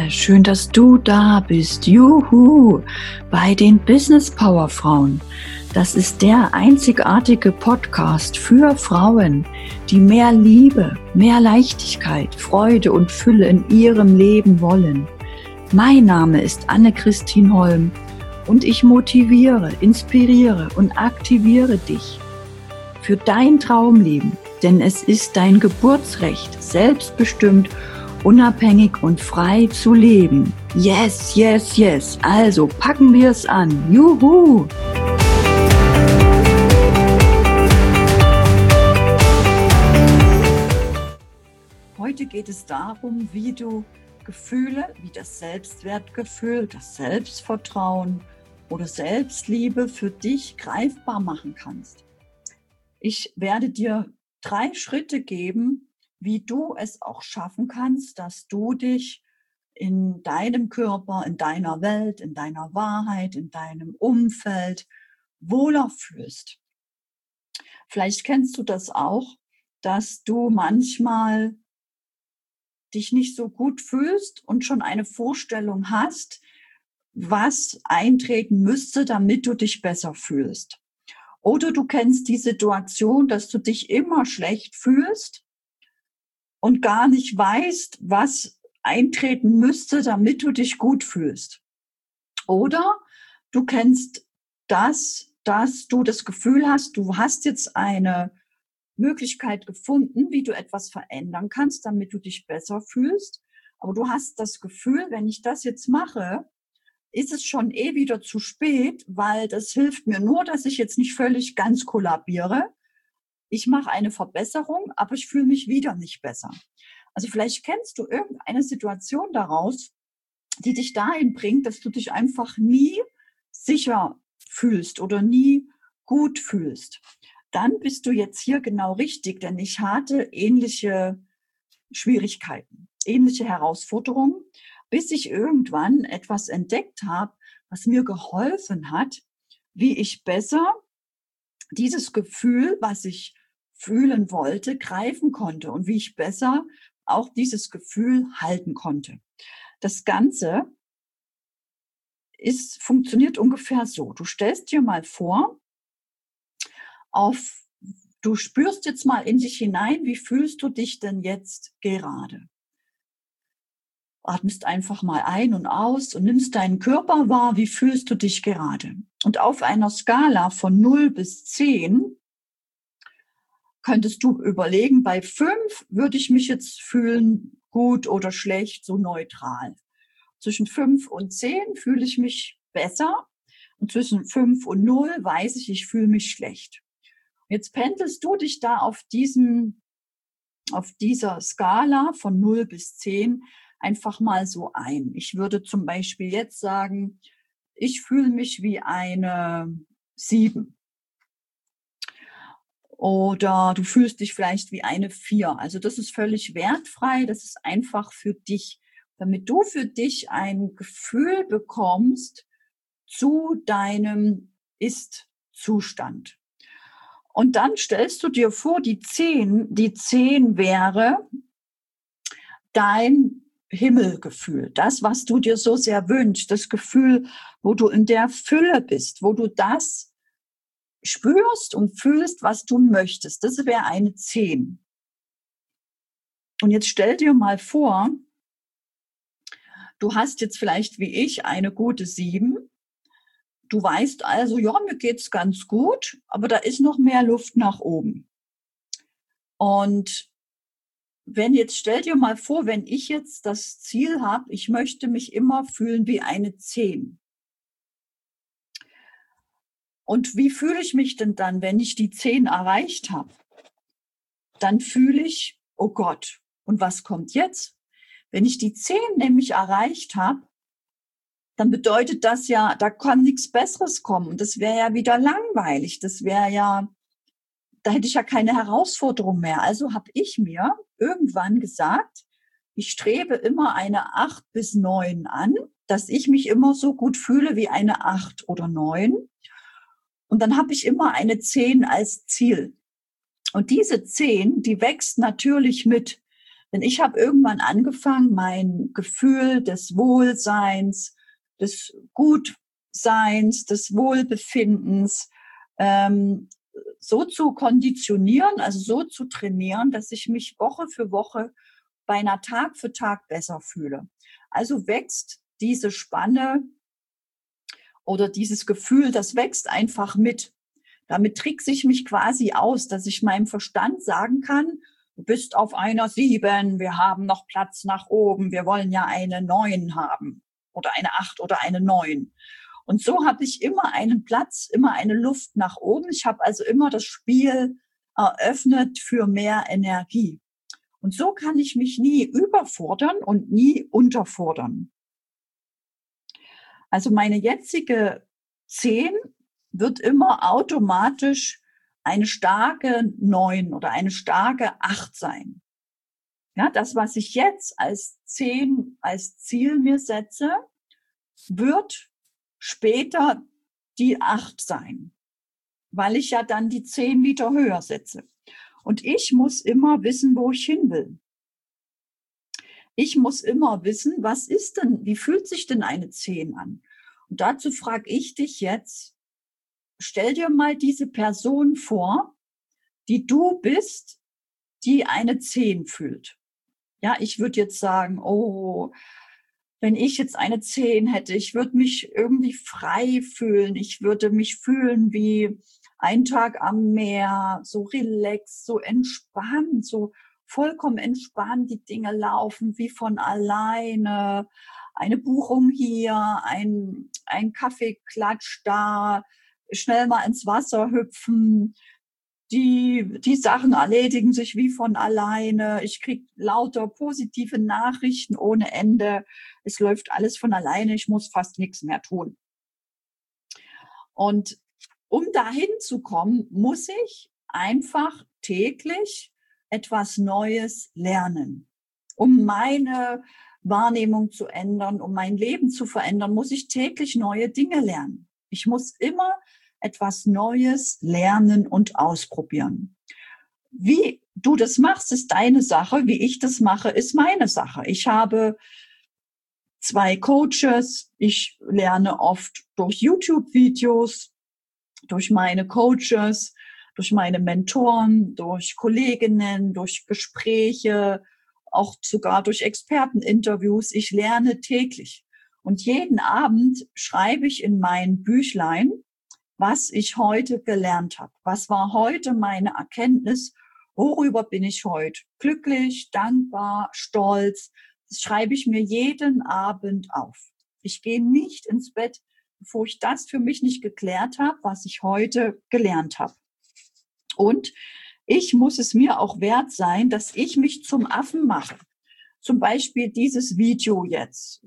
schön, dass du da bist. Juhu, bei den Business Power Frauen. Das ist der einzigartige Podcast für Frauen, die mehr Liebe, mehr Leichtigkeit, Freude und Fülle in ihrem Leben wollen. Mein Name ist Anne-Christine Holm und ich motiviere, inspiriere und aktiviere dich für dein Traumleben, denn es ist dein Geburtsrecht, selbstbestimmt, unabhängig und frei zu leben. Yes, yes, yes. Also packen wir es an. Juhu! Heute geht es darum, wie du Gefühle wie das Selbstwertgefühl, das Selbstvertrauen oder Selbstliebe für dich greifbar machen kannst. Ich werde dir 3 Schritte geben, wie du es auch schaffen kannst, dass du dich in deinem Körper, in deiner Welt, in deiner Wahrheit, in deinem Umfeld wohler fühlst. Vielleicht kennst du das auch, dass du manchmal dich nicht so gut fühlst und schon eine Vorstellung hast, was eintreten müsste, damit du dich besser fühlst. Oder du kennst die Situation, dass du dich immer schlecht fühlst und gar nicht weißt, was eintreten müsste, damit du dich gut fühlst. Oder du kennst das, dass du das Gefühl hast, du hast jetzt eine Möglichkeit gefunden, wie du etwas verändern kannst, damit du dich besser fühlst. Aber du hast das Gefühl, wenn ich das jetzt mache, ist es schon wieder zu spät, weil das hilft mir nur, dass ich jetzt nicht völlig ganz kollabiere. Ich mache eine Verbesserung, aber ich fühle mich wieder nicht besser. Also vielleicht kennst du irgendeine Situation daraus, die dich dahin bringt, dass du dich einfach nie sicher fühlst oder nie gut fühlst. Dann bist du jetzt hier genau richtig, denn ich hatte ähnliche Schwierigkeiten, ähnliche Herausforderungen, bis ich irgendwann etwas entdeckt habe, was mir geholfen hat, wie ich besser dieses Gefühl, was ich fühlen wollte, greifen konnte und wie ich besser auch dieses Gefühl halten konnte. Das Ganze funktioniert ungefähr so. Du stellst dir mal vor, du spürst jetzt mal in dich hinein, wie fühlst du dich denn jetzt gerade? Atmest einfach mal ein und aus und nimmst deinen Körper wahr, wie fühlst du dich gerade? Und auf einer Skala von 0 bis 10 könntest du überlegen, bei 5 würde ich mich jetzt fühlen, gut oder schlecht, so neutral. Zwischen 5 und 10 fühle ich mich besser und zwischen 5 und 0 weiß ich fühle mich schlecht. Jetzt pendelst du dich da auf dieser Skala von 0 bis 10 einfach mal so ein. Ich würde zum Beispiel jetzt sagen, ich fühle mich wie eine 7. Oder du fühlst dich vielleicht wie eine 4. Also das ist völlig wertfrei, das ist einfach für dich, damit du für dich ein Gefühl bekommst zu deinem Ist-Zustand. Und dann stellst du dir vor, die 10 wäre dein Himmelgefühl, das, was du dir so sehr wünschst, das Gefühl, wo du in der Fülle bist, wo du das spürst und fühlst, was du möchtest. Das wäre eine 10. Und jetzt stell dir mal vor, du hast jetzt vielleicht wie ich eine gute 7. Du weißt also, ja, mir geht's ganz gut, aber da ist noch mehr Luft nach oben. Und stell dir mal vor, wenn ich jetzt das Ziel habe, ich möchte mich immer fühlen wie eine 10. Und wie fühle ich mich denn dann, wenn ich die 10 erreicht habe? Dann fühle ich, oh Gott, und was kommt jetzt? Wenn ich die 10 nämlich erreicht habe, dann bedeutet das ja, da kann nichts Besseres kommen. Und das wäre ja wieder langweilig. Da hätte ich ja keine Herausforderung mehr. Also habe ich mir irgendwann gesagt, ich strebe immer eine 8 bis 9 an, dass ich mich immer so gut fühle wie eine 8 oder 9. Und dann habe ich immer eine 10 als Ziel. Und diese 10, die wächst natürlich mit. Denn ich habe irgendwann angefangen, mein Gefühl des Wohlseins, des Gutseins, des Wohlbefindens so zu konditionieren, also so zu trainieren, dass ich mich Woche für Woche, beinahe Tag für Tag besser fühle. Also wächst diese Spanne oder dieses Gefühl, das wächst einfach mit. Damit trickse ich mich quasi aus, dass ich meinem Verstand sagen kann, du bist auf einer 7, wir haben noch Platz nach oben, wir wollen ja eine 9 haben oder eine 8 oder eine 9. Und so habe ich immer einen Platz, immer eine Luft nach oben. Ich habe also immer das Spiel eröffnet für mehr Energie. Und so kann ich mich nie überfordern und nie unterfordern. Also meine jetzige 10 wird immer automatisch eine starke 9 oder eine starke 8 sein. Ja, das, was ich jetzt als 10 als Ziel mir setze, wird später die 8 sein, weil ich ja dann die 10 wieder höher setze. Und ich muss immer wissen, wo ich hin will. Ich muss immer wissen, wie fühlt sich denn eine 10 an? Und dazu frage ich dich jetzt, stell dir mal diese Person vor, die du bist, die eine 10 fühlt. Ja, ich würde jetzt sagen, oh, wenn ich jetzt eine 10 hätte, ich würde mich irgendwie frei fühlen. Ich würde mich fühlen wie ein Tag am Meer, so relaxed, so entspannt, so vollkommen entspannt. Die Dinge laufen wie von alleine. Eine Buchung hier, ein Kaffeeklatsch da, schnell mal ins Wasser hüpfen. Die Sachen erledigen sich wie von alleine. Ich kriege lauter positive Nachrichten ohne Ende. Es läuft alles von alleine. Ich muss fast nichts mehr tun. Und um dahin zu kommen, muss ich einfach täglich etwas Neues lernen. Um meine Wahrnehmung zu ändern, um mein Leben zu verändern, muss ich täglich neue Dinge lernen. Ich muss immer etwas Neues lernen und ausprobieren. Wie du das machst, ist deine Sache. Wie ich das mache, ist meine Sache. Ich habe 2 Coaches. Ich lerne oft durch YouTube-Videos, durch meine Coaches, durch meine Mentoren, durch Kolleginnen, durch Gespräche, auch sogar durch Experteninterviews. Ich lerne täglich. Und jeden Abend schreibe ich in mein Büchlein, was ich heute gelernt habe. Was war heute meine Erkenntnis? Worüber bin ich heute glücklich, dankbar, stolz? Das schreibe ich mir jeden Abend auf. Ich gehe nicht ins Bett, bevor ich das für mich nicht geklärt habe, was ich heute gelernt habe. Und ich muss es mir auch wert sein, dass ich mich zum Affen mache. Zum Beispiel dieses Video jetzt,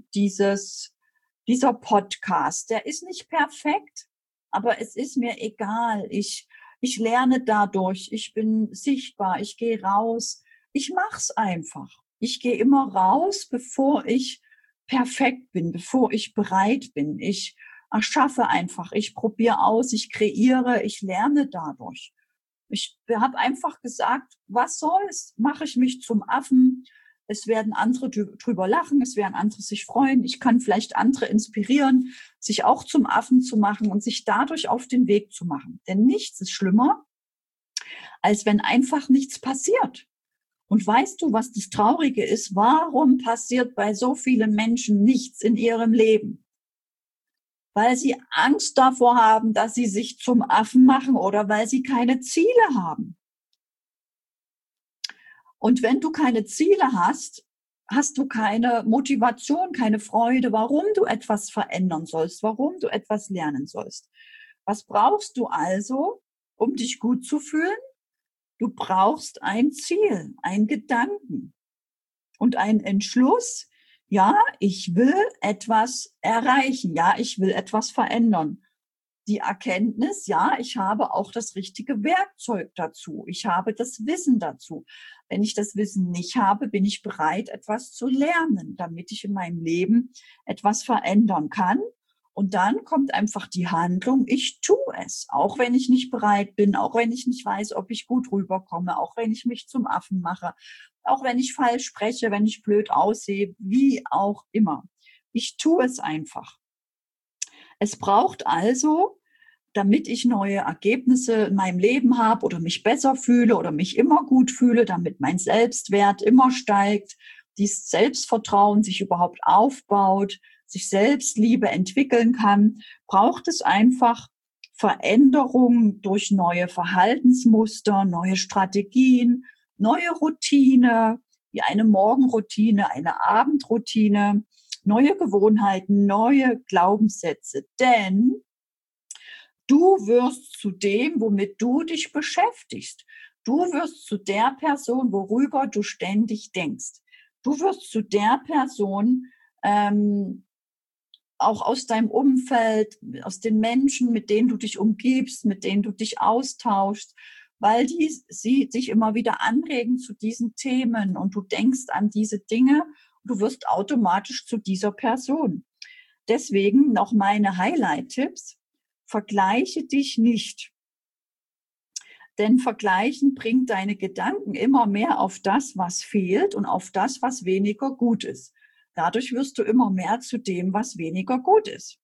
dieser Podcast, der ist nicht perfekt, aber es ist mir egal. Ich lerne dadurch, ich bin sichtbar, ich gehe raus, ich mach's einfach. Ich gehe immer raus, bevor ich perfekt bin, bevor ich bereit bin. Ich erschaffe einfach, ich probiere aus, ich kreiere, ich lerne dadurch. Ich habe einfach gesagt, was soll's? Mache ich mich zum Affen. Es werden andere drüber lachen, es werden andere sich freuen. Ich kann vielleicht andere inspirieren, sich auch zum Affen zu machen und sich dadurch auf den Weg zu machen. Denn nichts ist schlimmer, als wenn einfach nichts passiert. Und weißt du, was das Traurige ist? Warum passiert bei so vielen Menschen nichts in ihrem Leben? Weil sie Angst davor haben, dass sie sich zum Affen machen oder weil sie keine Ziele haben. Und wenn du keine Ziele hast, hast du keine Motivation, keine Freude, warum du etwas verändern sollst, warum du etwas lernen sollst. Was brauchst du also, um dich gut zu fühlen? Du brauchst ein Ziel, einen Gedanken und einen Entschluss. Ja, ich will etwas erreichen. Ja, ich will etwas verändern. Die Erkenntnis, ja, ich habe auch das richtige Werkzeug dazu. Ich habe das Wissen dazu. Wenn ich das Wissen nicht habe, bin ich bereit, etwas zu lernen, damit ich in meinem Leben etwas verändern kann Und dann kommt einfach die Handlung, ich tue es, auch wenn ich nicht bereit bin, auch wenn ich nicht weiß, ob ich gut rüberkomme, auch wenn ich mich zum Affen mache, auch wenn ich falsch spreche, wenn ich blöd aussehe, wie auch immer. Ich tue es einfach. Es braucht also, damit ich neue Ergebnisse in meinem Leben habe oder mich besser fühle oder mich immer gut fühle, damit mein Selbstwert immer steigt, dieses Selbstvertrauen sich überhaupt aufbaut, sich Selbstliebe entwickeln kann, braucht es einfach Veränderungen durch neue Verhaltensmuster, neue Strategien, neue Routine, wie eine Morgenroutine, eine Abendroutine, neue Gewohnheiten, neue Glaubenssätze. Denn du wirst zu dem, womit du dich beschäftigst. Du wirst zu der Person, worüber du ständig denkst. Du wirst zu der Person, auch aus deinem Umfeld, aus den Menschen, mit denen du dich umgibst, mit denen du dich austauschst, weil sie dich immer wieder anregen zu diesen Themen und du denkst an diese Dinge, du wirst automatisch zu dieser Person. Deswegen noch meine Highlight-Tipps. Vergleiche dich nicht. Denn Vergleichen bringt deine Gedanken immer mehr auf das, was fehlt und auf das, was weniger gut ist. Dadurch wirst du immer mehr zu dem, was weniger gut ist.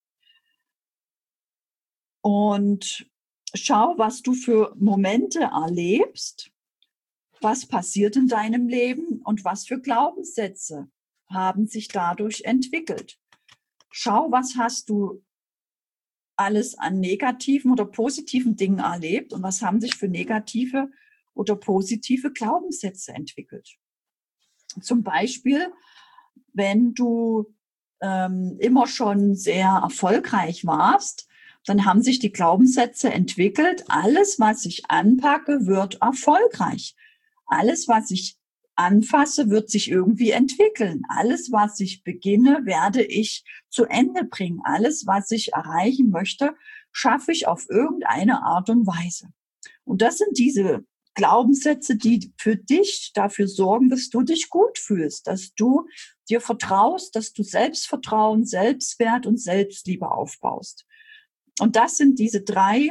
Und schau, was du für Momente erlebst, was passiert in deinem Leben und was für Glaubenssätze haben sich dadurch entwickelt. Schau, was hast du alles an negativen oder positiven Dingen erlebt und was haben sich für negative oder positive Glaubenssätze entwickelt. Zum Beispiel, wenn du immer schon sehr erfolgreich warst, dann haben sich die Glaubenssätze entwickelt, alles, was ich anpacke, wird erfolgreich. Alles, was ich anfasse, wird sich irgendwie entwickeln. Alles, was ich beginne, werde ich zu Ende bringen. Alles, was ich erreichen möchte, schaffe ich auf irgendeine Art und Weise. Und das sind diese Glaubenssätze, die für dich dafür sorgen, dass du dich gut fühlst, dass du dir vertraust, dass du Selbstvertrauen, Selbstwert und Selbstliebe aufbaust. Und das sind diese 3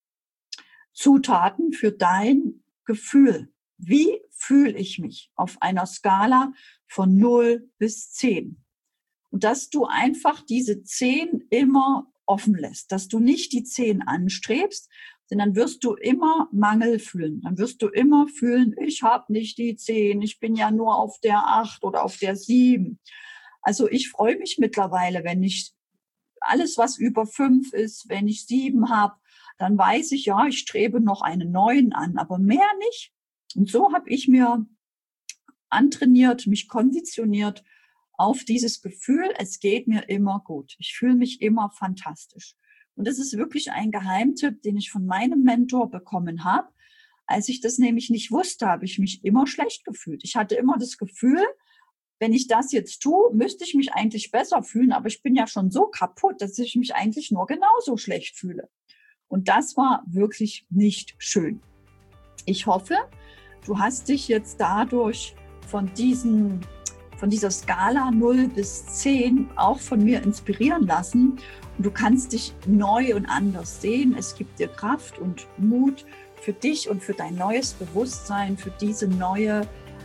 Zutaten für dein Gefühl. Wie fühle ich mich auf einer Skala von 0 bis 10? Und dass du einfach diese 10 immer offen lässt, dass du nicht die 10 anstrebst, denn dann wirst du immer Mangel fühlen. Dann wirst du immer fühlen, ich habe nicht die 10, ich bin ja nur auf der 8 oder auf der 7. Also ich freue mich mittlerweile, wenn ich alles, was über 5 ist, wenn ich 7 habe, dann weiß ich, ja, ich strebe noch eine 9 an, aber mehr nicht. Und so habe ich mir antrainiert, mich konditioniert auf dieses Gefühl, es geht mir immer gut. Ich fühle mich immer fantastisch. Und das ist wirklich ein Geheimtipp, den ich von meinem Mentor bekommen habe. Als ich das nämlich nicht wusste, habe ich mich immer schlecht gefühlt. Ich hatte immer das Gefühl, wenn ich das jetzt tue, müsste ich mich eigentlich besser fühlen, aber ich bin ja schon so kaputt, dass ich mich eigentlich nur genauso schlecht fühle. Und das war wirklich nicht schön. Ich hoffe, du hast dich jetzt dadurch von dieser Skala 0 bis 10 auch von mir inspirieren lassen. Und du kannst dich neu und anders sehen. Es gibt dir Kraft und Mut für dich und für dein neues Bewusstsein, für dieses neue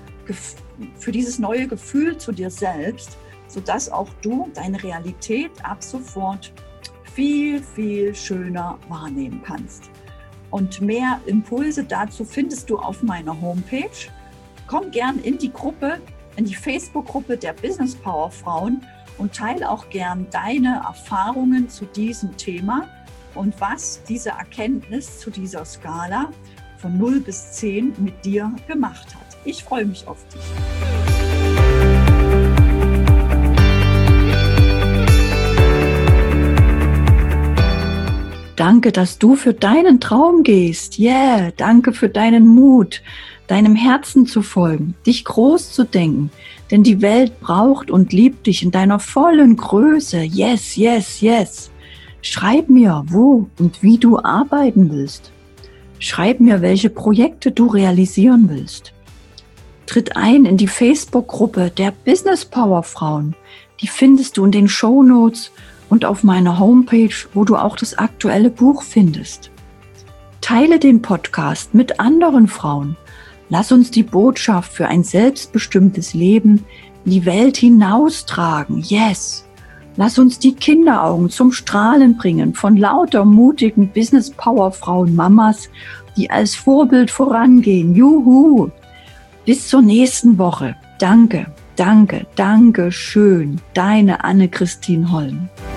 Gefühl zu dir selbst, sodass auch du deine Realität ab sofort viel, viel schöner wahrnehmen kannst. Und mehr Impulse dazu findest du auf meiner Homepage. Komm gern in die Gruppe, in die Facebook-Gruppe der Business Power Frauen und teile auch gern deine Erfahrungen zu diesem Thema und was diese Erkenntnis zu dieser Skala von 0 bis 10 mit dir gemacht hat. Ich freue mich auf dich. Danke, dass du für deinen Traum gehst. Yeah, danke für deinen Mut, deinem Herzen zu folgen, dich groß zu denken. Denn die Welt braucht und liebt dich in deiner vollen Größe. Yes, yes, yes. Schreib mir, wo und wie du arbeiten willst. Schreib mir, welche Projekte du realisieren willst. Tritt ein in die Facebook-Gruppe der Business Power Frauen. Die findest du in den Shownotes und auf meiner Homepage, wo du auch das aktuelle Buch findest. Teile den Podcast mit anderen Frauen. Lass uns die Botschaft für ein selbstbestimmtes Leben in die Welt hinaustragen. Yes! Lass uns die Kinderaugen zum Strahlen bringen von lauter mutigen Business-Power-Frauen, Mamas, die als Vorbild vorangehen. Juhu! Bis zur nächsten Woche. Danke, danke, danke schön. Deine Anne-Christine Holm.